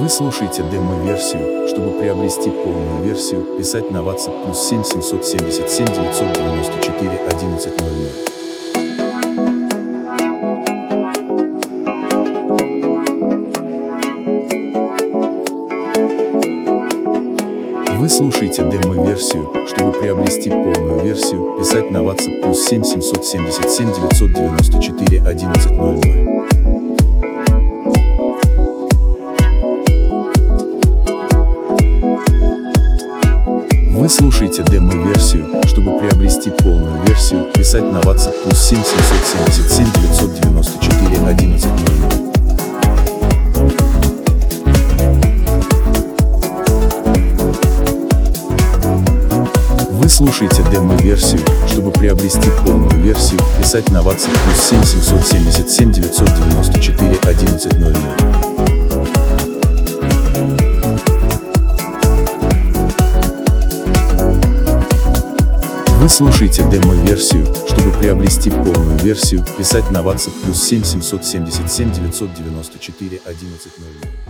Вы слушаете демо-версию. Чтобы приобрести полную версию, писать на WhatsApp +7 777 994 1100. Вы слушаете демо-версию. Чтобы приобрести полную версию, писать на WhatsApp +7 777 994 1100. Вы слушаете демо-версию. Чтобы приобрести полную версию, писать на WhatsApp +7 777 994 1100. Вы слушаете демо-версию. Чтобы приобрести полную версию, писать на WhatsApp +7 777 994 1100. Вы слушаете демо-версию. Чтобы приобрести полную версию, писать на WhatsApp +7 777 994 1100.